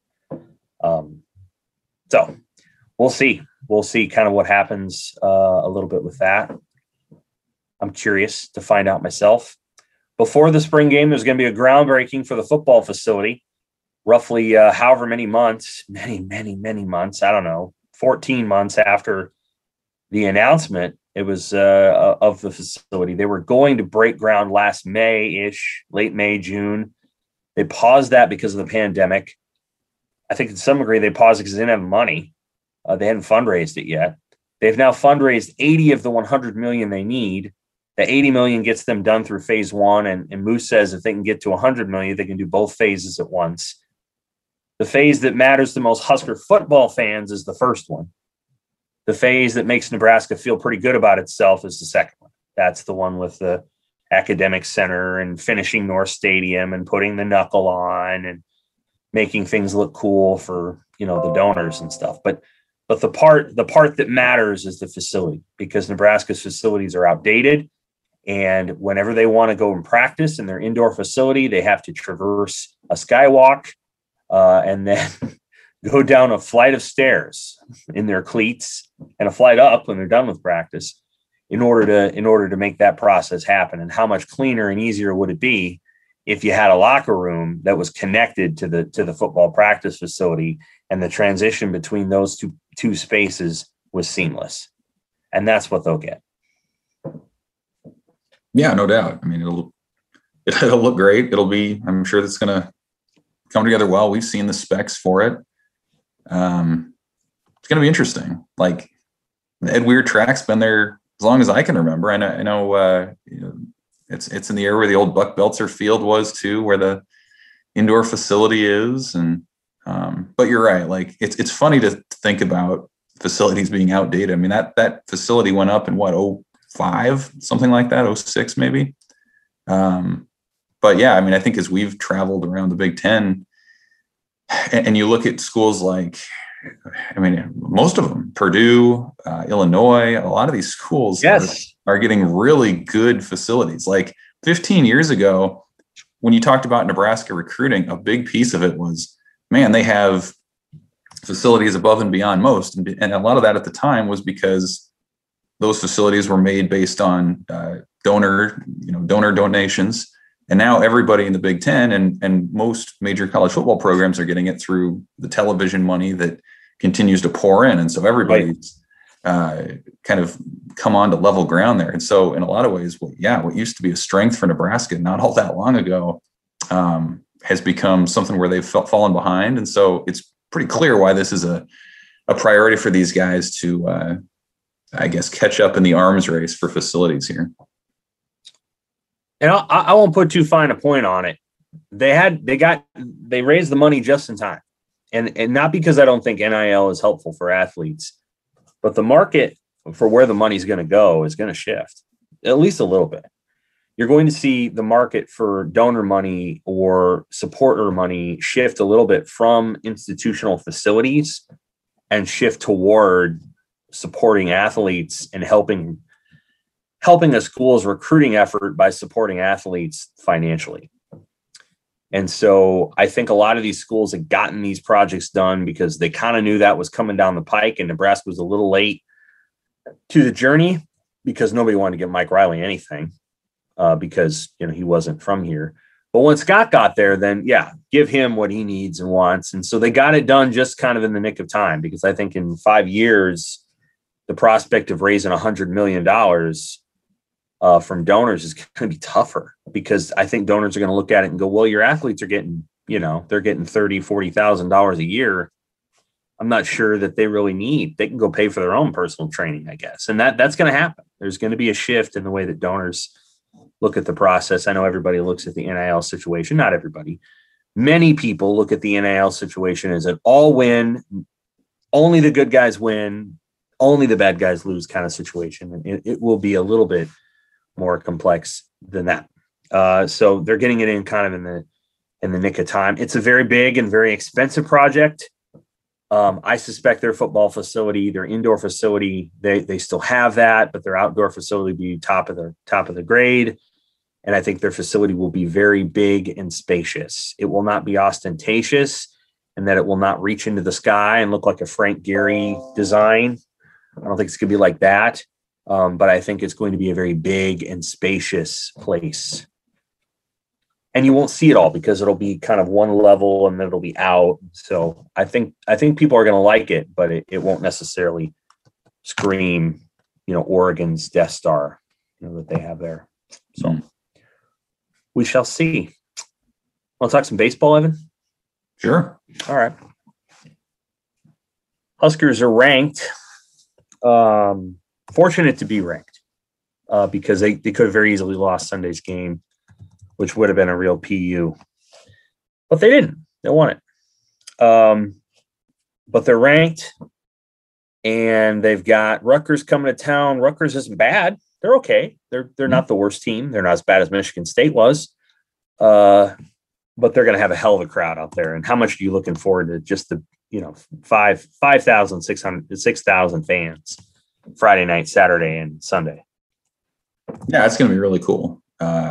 [SPEAKER 1] So we'll see. We'll see kind of what happens a little bit with that. I'm curious to find out myself. Before the spring game, there's going to be a groundbreaking for the football facility. Roughly however many months, many months, I don't know, 14 months after the announcement, it was of the facility. They were going to break ground last May-ish, late May, June. They paused that because of the pandemic. I think to some degree they paused it because they didn't have money. They hadn't fundraised it yet. They've now fundraised 80 of the 100 million they need. The 80 million gets them done through phase one. And Moose says if they can get to 100 million, they can do both phases at once. The phase that matters to most Husker football fans is the first one. The phase that makes Nebraska feel pretty good about itself is the second one. That's the one with the academic center and finishing North Stadium and putting the knuckle on and making things look cool for, the donors and stuff. But the part that matters is the facility, because Nebraska's facilities are outdated. And whenever they want to go and practice in their indoor facility, they have to traverse a skywalk and then go down a flight of stairs in their cleats and a flight up when they're done with practice in order to make that process happen. And how much cleaner and easier would it be if you had a locker room that was connected to the football practice facility, and the transition between those two spaces was seamless? And that's what they'll get.
[SPEAKER 2] Yeah, no doubt. I mean, it'll look great. I'm sure that's going to come together well. We've seen the specs for it. It's going to be interesting. Like, the Ed Weir track's been there as long as I can remember. I know it's in the area where the old Buck Belzer field was too, where the indoor facility is. And but you're right. Like, it's funny to think about facilities being outdated. I mean, that facility went up in what, 05, something like that, 06 maybe. But yeah, I mean, I think as we've traveled around the Big Ten, and you look at schools like, I mean, most of them, Purdue, Illinois, a lot of these schools are getting really good facilities. Like 15 years ago, when you talked about Nebraska recruiting, a big piece of it was, man, they have facilities above and beyond most. And a lot of that at the time was because those facilities were made based on donor donations. And now everybody in the Big Ten and most major college football programs are getting it through the television money that continues to pour in. And so everybody's kind of come on to level ground there. And so in a lot of ways, what used to be a strength for Nebraska not all that long ago has become something where they've fallen behind. And so it's pretty clear why this is a priority for these guys to, I guess, catch up in the arms race for facilities here.
[SPEAKER 1] And I won't put too fine a point on it. They raised the money just in time. And not because I don't think NIL is helpful for athletes, but the market for where the money's going to go is going to shift at least a little bit. You're going to see the market for donor money or supporter money shift a little bit from institutional facilities and shift toward supporting athletes and helping a school's recruiting effort by supporting athletes financially. And so I think a lot of these schools have gotten these projects done because they kind of knew that was coming down the pike, and Nebraska was a little late to the journey because nobody wanted to get Mike Riley anything because, he wasn't from here. But when Scott got there, then give him what he needs and wants. And so they got it done just kind of in the nick of time, because I think in 5 years, the prospect of raising $100 million from donors is going to be tougher, because I think donors are going to look at it and go, well, your athletes are getting, they're getting $30,000, $40,000 a year. I'm not sure that they really they can go pay for their own personal training, I guess. And that's going to happen. There's going to be a shift in the way that donors look at the process. I know everybody looks at the NIL situation. Not everybody. Many people look at the NIL situation as an all win, only the good guys win, only the bad guys lose kind of situation. And it will be a little bit more complex than that. So they're getting it in kind of in the nick of time. It's a very big and very expensive project. I suspect their football facility, their indoor facility, they still have that, but their outdoor facility will be top of the grade. And I think their facility will be very big and spacious. It will not be ostentatious, and that it will not reach into the sky and look like a Frank Gehry design. I don't think it's going to be like that. But I think it's going to be a very big and spacious place. And you won't see it all because it'll be kind of one level and then it'll be out. So I think people are going to like it, but it won't necessarily scream, Oregon's Death Star, that they have there. So we shall see. Want to talk some baseball, Evan?
[SPEAKER 2] Sure.
[SPEAKER 1] All right. Huskers are ranked. Fortunate to be ranked because they could have very easily lost Sunday's game, which would have been a real PU. But they didn't. They won it. But they're ranked, and they've got Rutgers coming to town. Rutgers isn't bad. They're okay. They're not the worst team. They're not as bad as Michigan State was. But they're going to have a hell of a crowd out there. And how much are you looking forward to just the, 6,000 fans Friday night, Saturday, and Sunday?
[SPEAKER 2] Yeah, it's going to be really cool.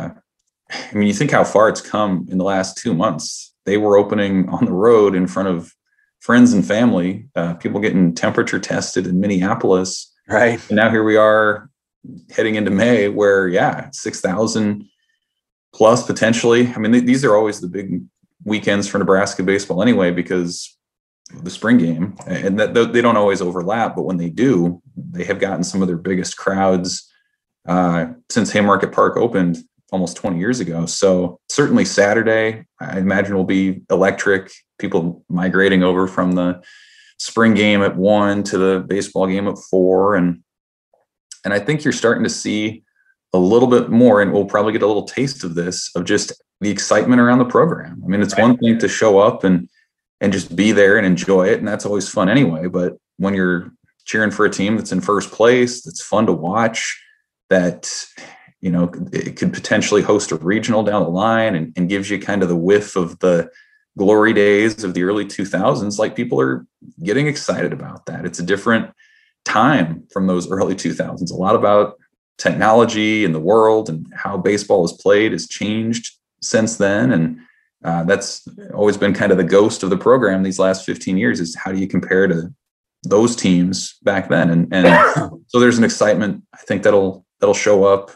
[SPEAKER 2] You think how far it's come in the last 2 months. They were opening on the road in front of friends and family, people getting temperature tested in Minneapolis.
[SPEAKER 1] Right.
[SPEAKER 2] And now here we are heading into May where, 6,000 plus potentially. These are always the big weekends for Nebraska baseball anyway, because of the spring game, and that they don't always overlap, but when they do, they have gotten some of their biggest crowds since Haymarket Park opened almost 20 years ago. So certainly Saturday, I imagine, will be electric. People migrating over from the spring game at 1 to the baseball game at 4. And I think you're starting to see a little bit more, and we'll probably get a little taste of this, of just the excitement around the program. It's one thing to show up and just be there and enjoy it, and that's always fun anyway. But when you're cheering for a team that's in first place, that's fun to watch, that it could potentially host a regional down the line and gives you kind of the whiff of the glory days of the early 2000s, like people are getting excited about that. It's a different time from those early 2000s. A lot about technology and the world and how baseball is played has changed since then. And that's always been kind of the ghost of the program these last 15 years, is how do you compare to those teams back then? And so there's an excitement, I think, that'll show up.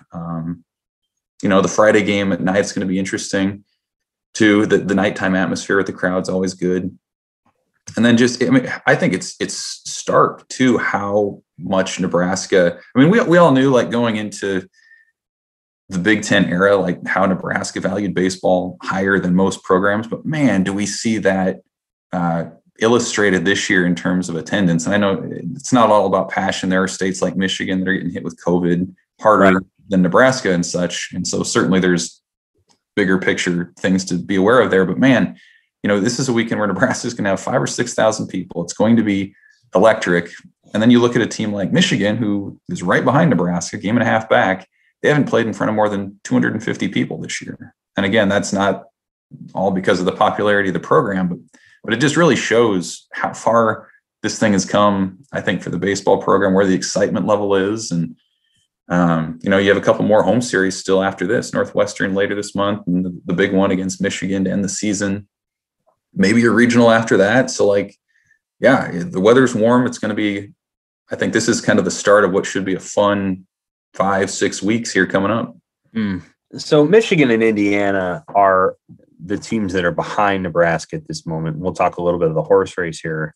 [SPEAKER 2] The Friday game at night is going to be interesting too. The nighttime atmosphere with the crowd's always good. And then I think it's stark too how much Nebraska. We all knew, like, going into the Big Ten era, like how Nebraska valued baseball higher than most programs. But man, do we see that illustrated this year in terms of attendance? And I know it's not all about passion. There are states like Michigan that are getting hit with COVID harder than Nebraska and such. And so certainly there's bigger picture things to be aware of there. But man, this is a weekend where Nebraska is going to have 5,000 or 6,000 people. It's going to be electric. And then you look at a team like Michigan, who is right behind Nebraska, game and a half back. They haven't played in front of more than 250 people this year. And again, that's not all because of the popularity of the program, but it just really shows how far this thing has come, I think, for the baseball program, where the excitement level is. And, you have a couple more home series still after this, Northwestern later this month, and the big one against Michigan to end the season. Maybe a regional after that. So the weather's warm. It's going to be, I think this is kind of the start of what should be a fun 5-6 weeks here coming up.
[SPEAKER 1] So Michigan and Indiana are the teams that are behind Nebraska at this moment. We'll talk a little bit of the horse race here.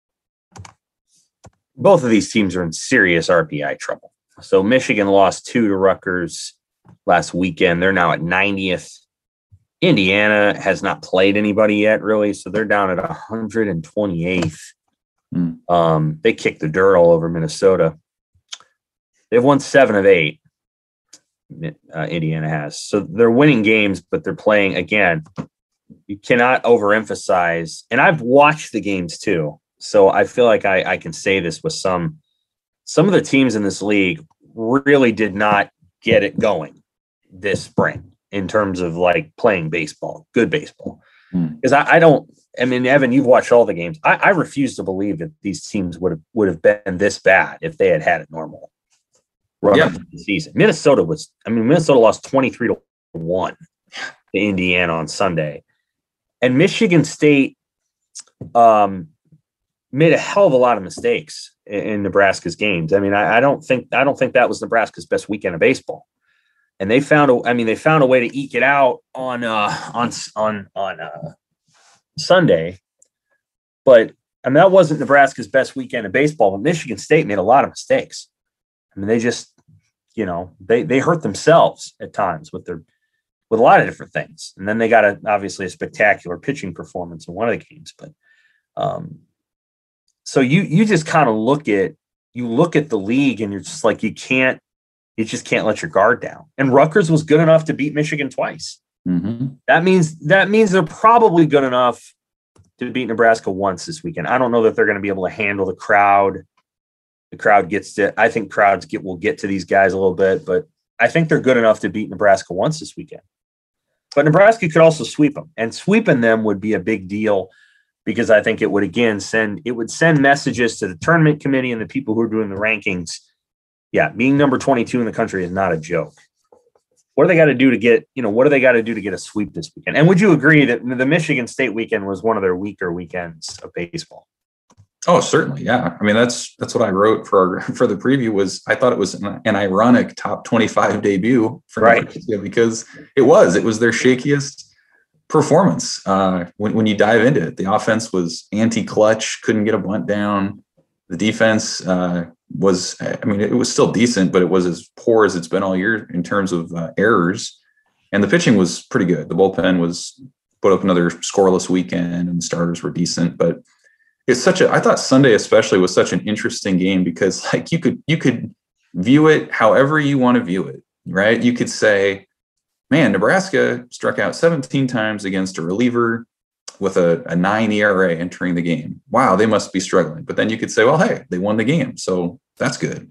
[SPEAKER 1] Both of these teams are in serious RPI trouble. So Michigan lost 2 to Rutgers last weekend. They're now at 90th. Indiana has not played anybody yet, really, so they're down at 128th. They kicked the dirt all over Minnesota. They've won 7 of 8. Indiana has. So they're winning games, but they're playing, again, you cannot overemphasize. And I've watched the games too, so I feel like I can say this with some of the teams in this league really did not get it going this spring in terms of like playing baseball, good baseball. Because Evan, you've watched all the games. I refuse to believe that these teams would have been this bad if they had it normal run of the season. Minnesota lost 23-1 to Indiana on Sunday, and Michigan State made a hell of a lot of mistakes in Nebraska's games. I don't think that was Nebraska's best weekend of baseball. And they found a way to eke it out on Sunday, but that wasn't Nebraska's best weekend of baseball. But Michigan State made a lot of mistakes. They just, they hurt themselves at times with a lot of different things. And then they got obviously a spectacular pitching performance in one of the games. But so you just kind of look at the league and you're just like, you just can't let your guard down. And Rutgers was good enough to beat Michigan twice.
[SPEAKER 2] Mm-hmm.
[SPEAKER 1] That means they're probably good enough to beat Nebraska once this weekend. I don't know that they're going to be able to handle the crowd the crowd I think will get to these guys a little bit, but I think they're good enough to beat Nebraska once this weekend. But Nebraska could also sweep them, and sweeping them would be a big deal because I think it would send messages to the tournament committee and the people who are doing the rankings. Yeah, being number 22 in the country is not a joke. What do they got to do to get a sweep this weekend? And would you agree that the Michigan State weekend was one of their weaker weekends of baseball?
[SPEAKER 2] Oh, certainly. Yeah. I mean, that's what I wrote for the preview was I thought it was an ironic top 25 debut for Nebraska because it was their shakiest performance. When you dive into it, the offense was anti-clutch, couldn't get a bunt down. The defense it was still decent, but it was as poor as it's been all year in terms of errors. And the pitching was pretty good. The bullpen put up another scoreless weekend and the starters were decent, but I thought Sunday especially was such an interesting game because like you could view it however you want to view it, right? You could say, man, Nebraska struck out 17 times against a reliever with a 9 ERA entering the game. Wow, they must be struggling. But then you could say, well, hey, they won the game, so that's good.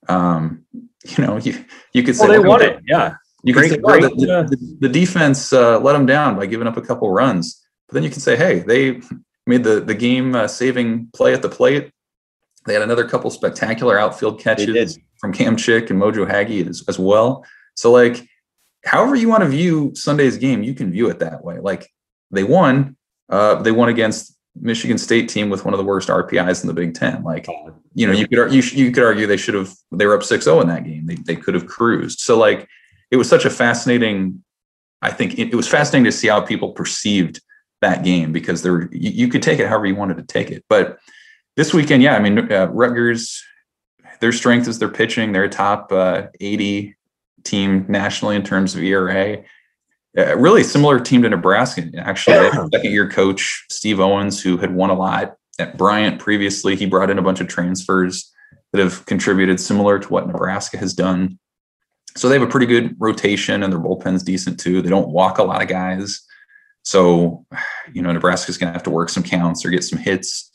[SPEAKER 2] You could say
[SPEAKER 1] they won it. Yeah,
[SPEAKER 2] you could say the defense let them down by giving up a couple runs. But then you can say, hey, they made the game saving play at the plate. They had another couple spectacular outfield catches from Cam Chick and Mojo Hagge as well. So like, however you want to view Sunday's game, you can view it that way. Like they won against Michigan State team with one of the worst RPIs in the Big Ten. Like, you could argue they were up 6-0 in that game. They could have cruised. So like, it was such a fascinating, I think it was fascinating to see how people perceived that game because you could take it however you wanted to take it. But this weekend, yeah, I mean, Rutgers, their strength is their pitching. They're a top 80 team nationally in terms of ERA. Really similar team to Nebraska, actually. They have second-year coach Steve Owens, who had won a lot at Bryant previously. He brought in a bunch of transfers that have contributed similar to what Nebraska has done. So they have a pretty good rotation, and their bullpen's decent too. They don't walk a lot of guys. So, Nebraska's going to have to work some counts or get some hits.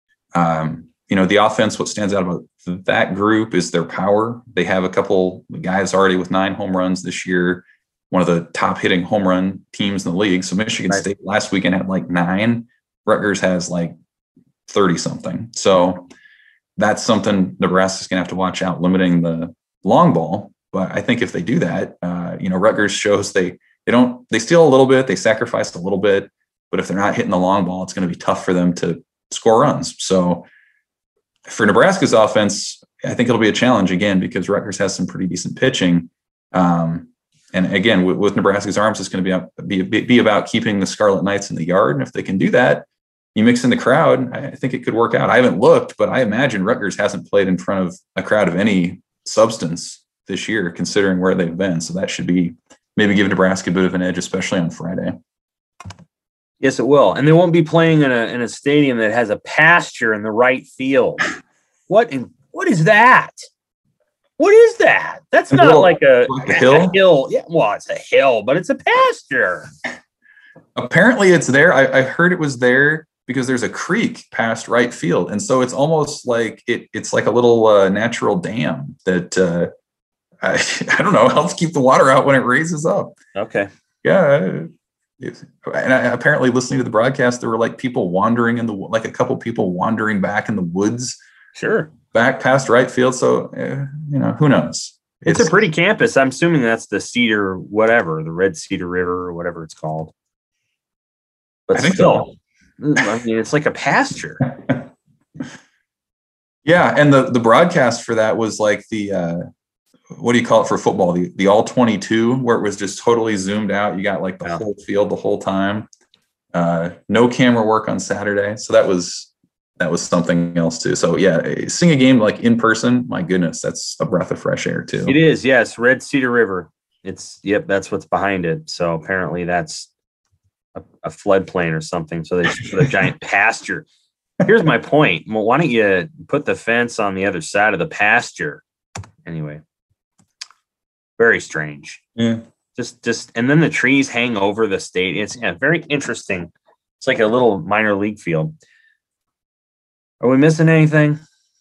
[SPEAKER 2] The offense, what stands out about that group is their power. They have a couple guys already with 9 home runs this year, one of the top hitting home run teams in the league. So Michigan State last weekend had like 9. Rutgers has like 30 something. So that's something Nebraska's going to have to watch out, limiting the long ball. But I think if they do that, Rutgers shows they steal a little bit, they sacrifice a little bit, but if they're not hitting the long ball, it's going to be tough for them to score runs. So for Nebraska's offense, I think it'll be a challenge again, because Rutgers has some pretty decent pitching. And again, with Nebraska's arms, it's going to be about keeping the Scarlet Knights in the yard. And if they can do that, you mix in the crowd, I think it could work out. I haven't looked, but I imagine Rutgers hasn't played in front of a crowd of any substance this year, considering where they've been. So that should be maybe give Nebraska a bit of an edge, especially on Friday.
[SPEAKER 1] Yes, it will. And they won't be playing in a stadium that has a pasture in the right field. What is that? What is that? That's not like a hill. Yeah, well, it's a hill, but it's a pasture.
[SPEAKER 2] Apparently it's there. I heard it was there because there's a creek past right field. And so it's almost like it's like a little natural dam that I don't know, helps keep the water out when it raises up.
[SPEAKER 1] Okay.
[SPEAKER 2] Yeah. And apparently listening to the broadcast, there were like people wandering a couple people wandering back in the woods.
[SPEAKER 1] Sure.
[SPEAKER 2] Back past right field. So, who knows?
[SPEAKER 1] It's a pretty campus. I'm assuming that's the Cedar, whatever, the Red Cedar River or whatever it's called. But I think still, I mean, it's like a pasture.
[SPEAKER 2] Yeah. And the broadcast for that was like the, what do you call it for football? The all 22, where it was just totally zoomed out. You got like the whole field the whole time. No camera work on Saturday. So that was something else too. So yeah, seeing a game like in person, my goodness, that's a breath of fresh air too.
[SPEAKER 1] It is. Yes. Red Cedar River. That's what's behind it. So apparently that's a floodplain or something. So they just put a giant pasture. Here's my point. Well, why don't you put the fence on the other side of the pasture? Anyway, very strange.
[SPEAKER 2] Yeah.
[SPEAKER 1] Just, and then the trees hang over the stadium. It's very interesting. It's like a little minor league field. Are we missing anything?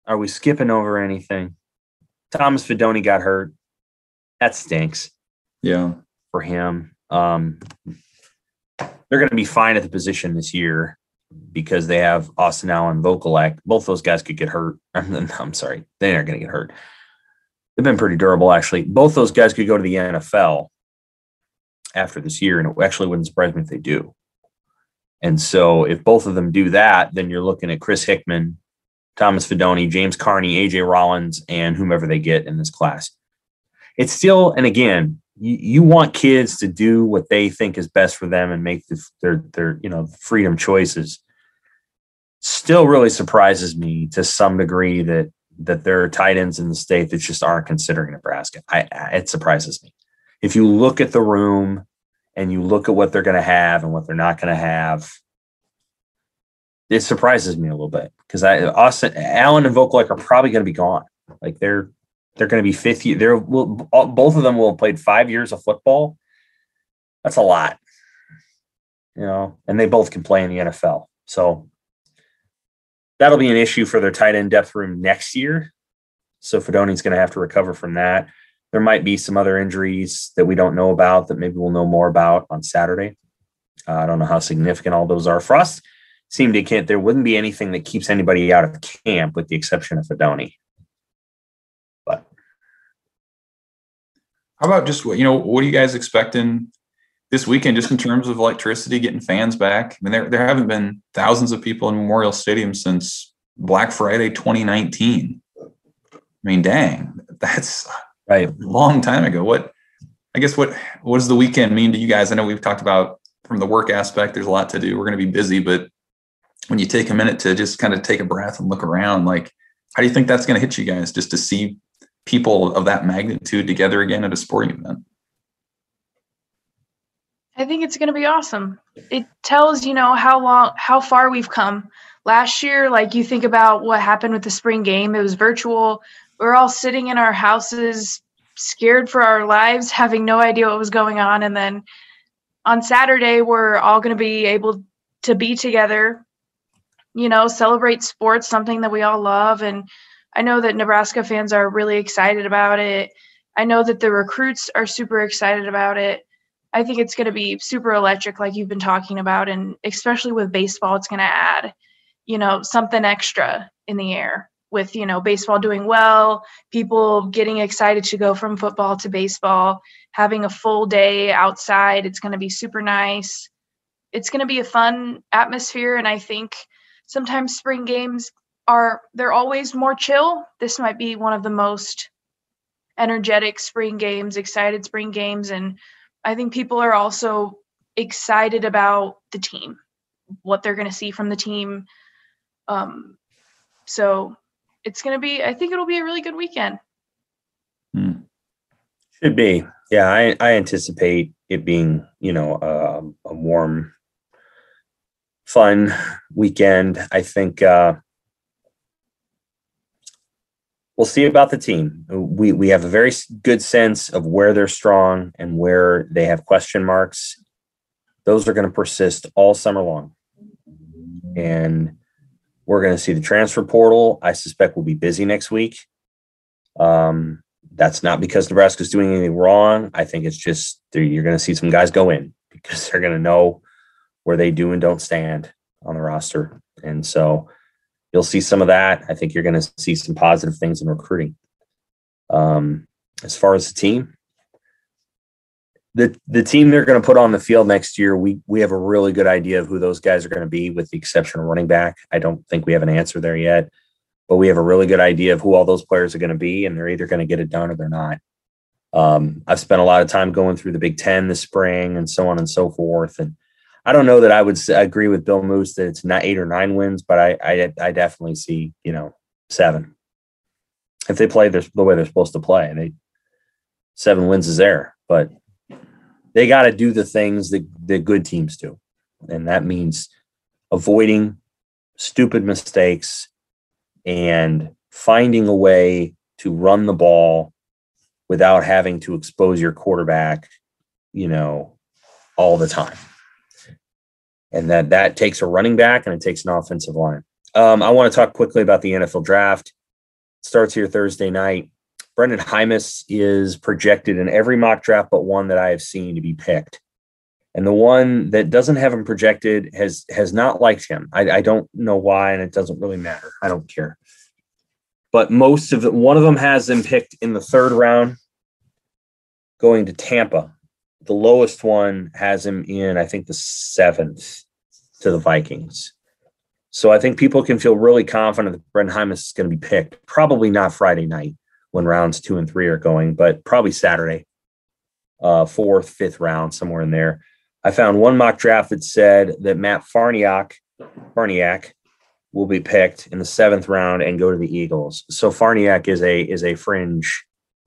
[SPEAKER 1] Are we skipping over anything? Thomas Fidone got hurt. That stinks.
[SPEAKER 2] Yeah.
[SPEAKER 1] For him. They're going to be fine at the position this year because they have Austin Allen, Vokalek. Both those guys could get hurt. I'm sorry. They aren't going to get hurt. They've been pretty durable, actually. Both those guys could go to the NFL after this year, and it actually wouldn't surprise me if they do. And so if both of them do that, then you're looking at Chris Hickman, Thomas Fidone, James Carney, A.J. Rollins, and whomever they get in this class. It's still, and again, you want kids to do what they think is best for them and make their freedom choices. Still really surprises me to some degree that there are tight ends in the state that just aren't considering Nebraska. It surprises me. If you look at the room and you look at what they're going to have and what they're not going to have, it surprises me a little bit because Austin Allen and Vokalek are probably going to be gone. Like they're going to be fifth year. Both of them will have played 5 years of football. That's a lot, and they both can play in the NFL. So that'll be an issue for their tight end depth room next year. So Fidone's going to have to recover from that. There might be some other injuries that we don't know about that maybe we'll know more about on Saturday. I don't know how significant all those are. For us, there wouldn't be anything that keeps anybody out of camp with the exception of Fidone. But
[SPEAKER 2] how about just, what are you guys expecting this weekend just in terms of electricity, getting fans back? I mean, there haven't been thousands of people in Memorial Stadium since Black Friday 2019. I mean, dang, that's
[SPEAKER 1] right.
[SPEAKER 2] A long time ago. What does the weekend mean to you guys? I know we've talked about from the work aspect, there's a lot to do. We're going to be busy, but when you take a minute to just kind of take a breath and look around, how do you think that's going to hit you guys just to see people of that magnitude together again at a sporting event?
[SPEAKER 3] I think it's going to be awesome. It tells, how far we've come. Last year, you think about what happened with the spring game. It was virtual. We're all sitting in our houses, scared for our lives, having no idea what was going on. And then on Saturday, we're all going to be able to be together, celebrate sports, something that we all love. And I know that Nebraska fans are really excited about it. I know that the recruits are super excited about it. I think it's going to be super electric, like you've been talking about. And especially with baseball, it's going to add, something extra in the air with, baseball doing well, people getting excited to go from football to baseball, having a full day outside. It's going to be super nice. It's going to be a fun atmosphere. And I think sometimes spring games they're always more chill. This might be one of the most energetic spring games, excited spring games. And I think people are also excited about the team, what they're going to see from the team. So it's going to be, I think it'll be a really good weekend.
[SPEAKER 1] Should be. Yeah, I anticipate it being, a warm, fun weekend. I think we'll see about the team. We have a very good sense of where they're strong and where they have question marks. Those are going to persist all summer long. And we're going to see the transfer portal. I suspect we'll be busy next week. That's not because Nebraska's doing anything wrong. I think it's just you're going to see some guys go in because they're going to know where they do and don't stand on the roster. And so you'll see some of that. I think you're going to see some positive things in recruiting. As far as the team, the team they're going to put on the field next year, we have a really good idea of who those guys are going to be, with the exception of running back. I don't think we have an answer there yet, but we have a really good idea of who all those players are going to be, and they're either going to get it done or they're not. I've spent a lot of time going through the Big Ten this spring and so on and so forth. And I don't know that I would agree with Bill Moose that it's not 8 or 9 wins, but I definitely see, 7. If they play the way they're supposed to play, 7 wins is there, but they got to do the things that good teams do. And that means avoiding stupid mistakes and finding a way to run the ball without having to expose your quarterback, all the time. And that takes a running back and it takes an offensive line. I want to talk quickly about the NFL draft. starts here Thursday night. Brendan Hymas is projected in every mock draft but one that I have seen to be picked. And the one that doesn't have him projected has not liked him. I don't know why, and it doesn't really matter. I don't care. But one of them has him picked in the 3rd round, going to Tampa. The lowest one has him in, I think, the 7th to the Vikings. So I think people can feel really confident that Brendan Hymas is going to be picked. Probably not Friday night when rounds 2 and 3 are going, but probably Saturday, 4th, 5th round, somewhere in there. I found one mock draft that said that Matt Farniak will be picked in the 7th round and go to the Eagles. So Farniak is a fringe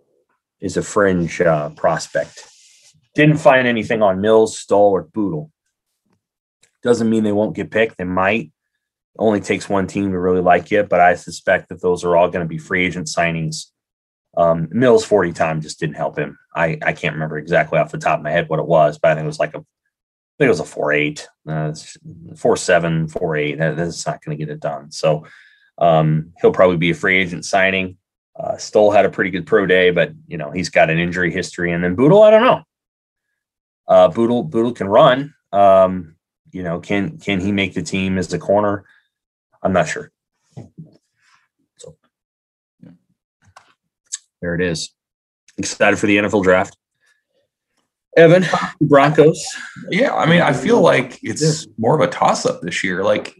[SPEAKER 1] prospect. Didn't find anything on Mills, Stoll, or Boodle. Doesn't mean they won't get picked. They might. Only takes one team to really like you, but I suspect that those are all going to be free agent signings. Mills 40 time just didn't help him. I can't remember exactly off the top of my head what it was, but I think it was a 4.8, 4.7, 4.8. That's not going to get it done. So he'll probably be a free agent signing. Stoll had a pretty good pro day, but he's got an injury history. And then Boodle, I don't know. Boodle can run. Can he make the team as a corner? I'm not sure. So there it is. Excited for the NFL draft. Evan, Broncos.
[SPEAKER 2] Yeah, I mean, I feel like it's more of a toss-up this year. Like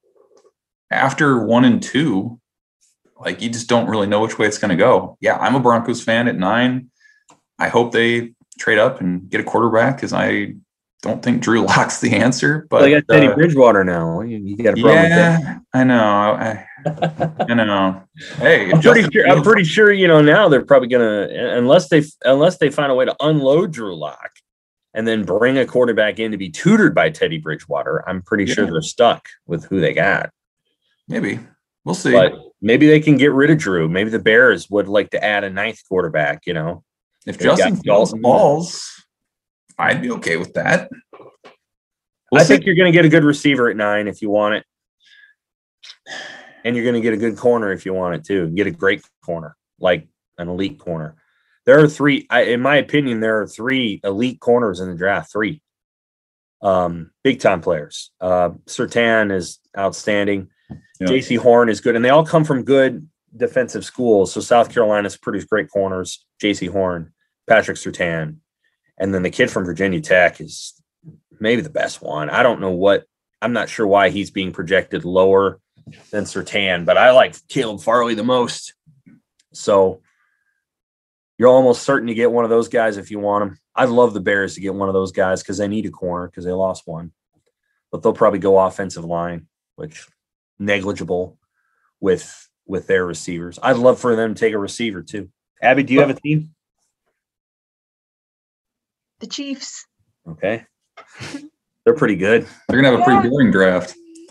[SPEAKER 2] after 1 and 2, like you just don't really know which way it's going to go. Yeah, I'm a Broncos fan at 9. I hope they trade up and get a quarterback because I don't think Drew Lock's the answer. But
[SPEAKER 1] they got Teddy Bridgewater now. You got a problem with that?
[SPEAKER 2] I know. I know. Hey,
[SPEAKER 1] I'm pretty sure. Now they're probably gonna, unless they find a way to unload Drew Lock and then bring a quarterback in to be tutored by Teddy Bridgewater. I'm pretty sure they're stuck with who they got.
[SPEAKER 2] Maybe we'll see.
[SPEAKER 1] But maybe they can get rid of Drew. Maybe the Bears would like to add a 9th quarterback.
[SPEAKER 2] If Justin Fields balls, I'd be okay with that.
[SPEAKER 1] I think you're going to get a good receiver at 9 if you want it. And you're going to get a good corner if you want it too. Get a great corner, like an elite corner. There are 3, in my opinion, there are 3 elite corners in the draft. 3 big time players. Surtain is outstanding. Yeah. JC Horn is good. And they all come from good defensive schools. So South Carolina's produced great corners. JC Horn, Patrick Surtain. And then the kid from Virginia Tech is maybe the best one. I'm not sure why he's being projected lower than Surtain, but I like Caleb Farley the most. So you're almost certain to get one of those guys if you want them. I'd love the Bears to get one of those guys because they need a corner because they lost one. But they'll probably go offensive line, which negligible with their receivers. I'd love for them to take a receiver too. Abby, do you have a team?
[SPEAKER 3] The Chiefs.
[SPEAKER 1] Okay. They're pretty good.
[SPEAKER 2] They're going to have a pretty boring draft.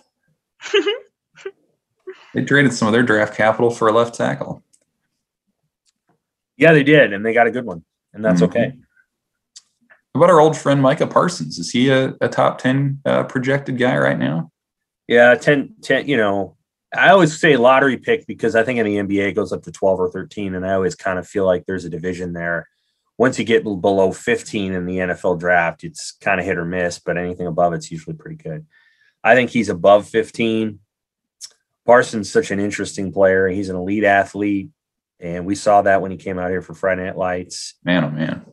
[SPEAKER 2] They traded some of their draft capital for a left tackle.
[SPEAKER 1] Yeah, they did, and they got a good one, and that's okay.
[SPEAKER 2] How about our old friend Micah Parsons? Is he a top 10 projected guy right now?
[SPEAKER 1] Yeah, 10, I always say lottery pick because I think in the NBA it goes up to 12 or 13, and I always kind of feel like there's a division there. Once you get below 15 in the NFL draft, it's kind of hit or miss, but anything above it's usually pretty good. I think he's above 15. Parsons such an interesting player. He's an elite athlete, and we saw that when he came out here for Friday Night Lights.
[SPEAKER 2] Man, oh man.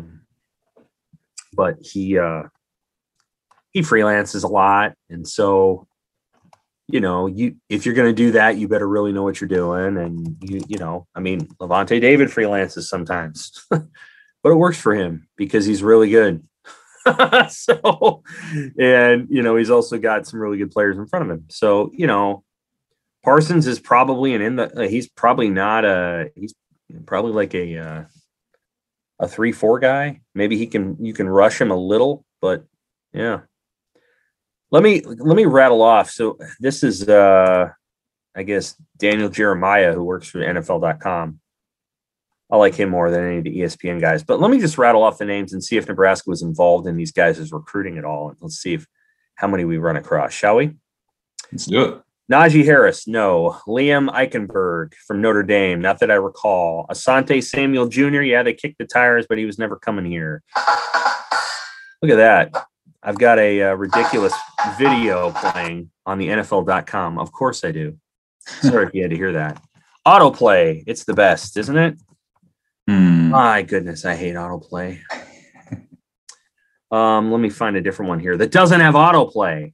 [SPEAKER 1] But he freelances a lot, and so if you're going to do that, you better really know what you're doing. And Levante David freelances sometimes, but it works for him because he's really good. He's also got some really good players in front of him. So, Parsons is probably he's probably like a 3-4 guy. Maybe you can rush him a little, but yeah. Let me rattle off. So this is, I guess, Daniel Jeremiah, who works for NFL.com. I like him more than any of the ESPN guys. But let me just rattle off the names and see if Nebraska was involved in these guys' recruiting at all. And let's see how many we run across, shall we?
[SPEAKER 2] Let's do it.
[SPEAKER 1] Najee Harris, no. Liam Eichenberg from Notre Dame, not that I recall. Asante Samuel Jr., yeah, they kicked the tires, but he was never coming here. Look at that. I've got a ridiculous video playing on the NFL.com. Of course I do. Sorry if you had to hear that. Autoplay, it's the best, isn't it? My goodness, I hate autoplay. Let me find a different one here that doesn't have autoplay.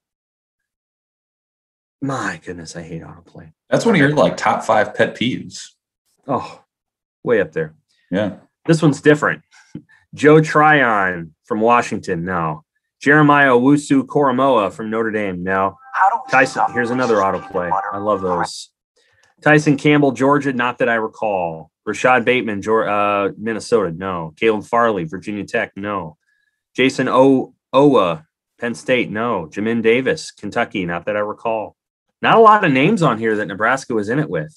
[SPEAKER 1] My goodness, I hate autoplay.
[SPEAKER 2] That's one of your like top 5 pet peeves.
[SPEAKER 1] Oh, way up there.
[SPEAKER 2] Yeah.
[SPEAKER 1] This one's different. Joe Tryon from Washington, no. Jeremiah Owusu-Koramoah from Notre Dame, no. Tyson, here's another autoplay. I love those. Tyson Campbell, Georgia, not that I recall. Rashad Bateman, Minnesota, no. Caleb Farley, Virginia Tech, no. Jason Owa, Penn State, no. Jamin Davis, Kentucky, not that I recall. Not a lot of names on here that Nebraska was in it with.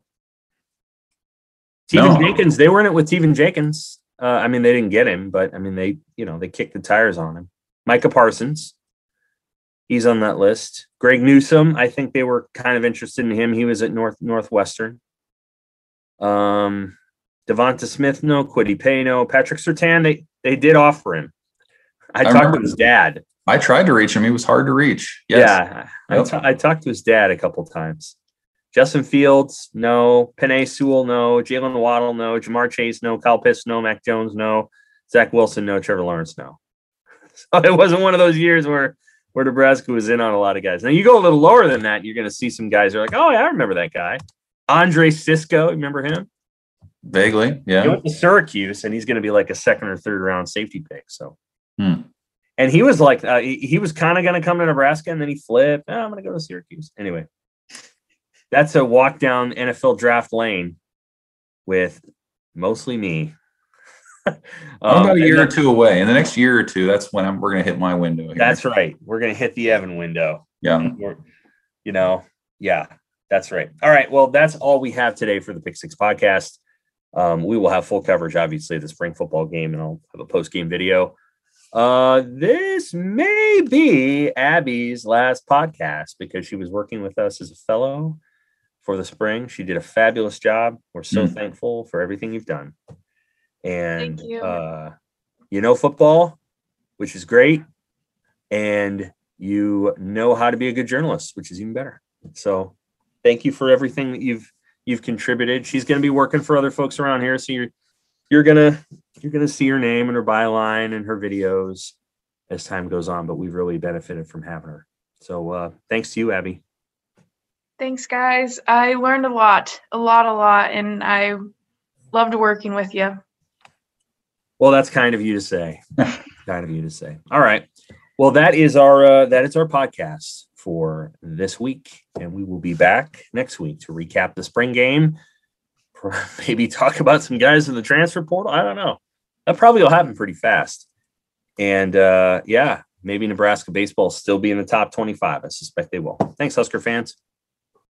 [SPEAKER 1] Teven Jenkins, they were in it with Teven Jenkins. They didn't get him, but they kicked the tires on him. Micah Parsons, he's on that list. Greg Newsome, I think they were kind of interested in him. He was at Northwestern. Devonta Smith, no. Kwity Paye, no. Patrick Surtain, they did offer him. I talked to his dad.
[SPEAKER 2] I tried to reach him. He was hard to reach. Yes.
[SPEAKER 1] Yeah, I talked to his dad a couple times. Justin Fields, no. Penei Sewell, no. Jalen Waddle, no. Jamar Chase, no. Kyle Pitts, no. Mac Jones, no. Zach Wilson, no. Trevor Lawrence, no. So it wasn't one of those years where Nebraska was in on a lot of guys. Now you go a little lower than that, you're going to see some guys who are like, oh, yeah, I remember that guy. Andre Cisco, remember him?
[SPEAKER 2] Vaguely, yeah.
[SPEAKER 1] He went to Syracuse, and he's going to be like a 2nd or 3rd round safety pick. So, And he was like, he was kind of going to come to Nebraska, and then he flipped. I'm going to go to Syracuse. Anyway, that's a walk down NFL draft lane with mostly me.
[SPEAKER 2] I'm about a year or two away. In the next year or two, that's when we're going to hit my window here.
[SPEAKER 1] That's right. We're going to hit the Evan window.
[SPEAKER 2] Yeah.
[SPEAKER 1] Yeah, that's right. All right. Well, that's all we have today for the Pick Six podcast. We will have full coverage, obviously, of the spring football game, and I'll have a post-game video. This may be Abby's last podcast because she was working with us as a fellow for the spring. She did a fabulous job. We're so thankful for everything you've done. And,
[SPEAKER 3] thank you.
[SPEAKER 1] Football, which is great. And you know how to be a good journalist, which is even better. So thank you for everything that you've contributed. She's going to be working for other folks around here. So you're going to see her name and her byline and her videos as time goes on, but we've really benefited from having her. So thanks to you, Abby.
[SPEAKER 3] Thanks, guys. I learned a lot, and I loved working with you.
[SPEAKER 1] Well, that's kind of you to say. All right. Well, that is our podcast for this week, and we will be back next week to recap the spring game. Maybe talk about some guys in the transfer portal. I don't know. That probably will happen pretty fast. And maybe Nebraska baseball will still be in the top 25. I suspect they will. Thanks, Husker fans.